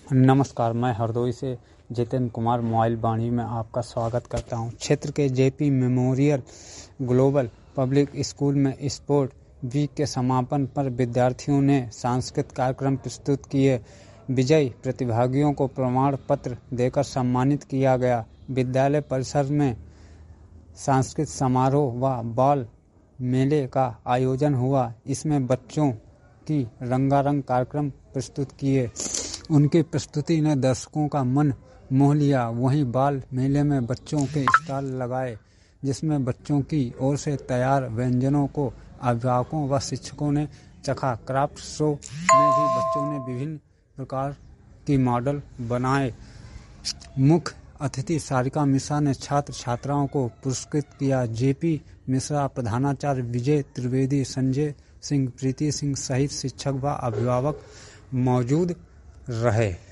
नमस्कार, मैं हरदोई से जितेंद्र कुमार मोबाइल वाणी में आपका स्वागत करता हूं। क्षेत्र के JP memorial global public school में स्पोर्ट वीक के समापन पर विद्यार्थियों ने सांस्कृतिक कार्यक्रम प्रस्तुत किए। विजयी प्रतिभागियों को प्रमाण पत्र देकर सम्मानित किया गया। विद्यालय परिसर में सांस्कृतिक समारोह व बाल मेले का आयोजन हुआ। इसमें बच्चों की रंगारंग कार्यक्रम प्रस्तुत किए। उनकी प्रस्तुति ने दर्शकों का मन मोह लिया। वहीं बाल मेले में बच्चों के स्टॉल लगाए, जिसमें बच्चों की ओर से तैयार व्यंजनों को अभिभावकों व शिक्षकों ने चखा। क्राफ्ट शो में भी बच्चों ने विभिन्न प्रकार की मॉडल बनाए। मुख्य अतिथि सारिका मिश्रा ने छात्र छात्राओं को पुरस्कृत किया। जेपी मिश्रा, प्रधानाचार्य विजय त्रिवेदी, संजय सिंह, प्रीति सिंह सहित शिक्षक व अभिभावक मौजूद रहे।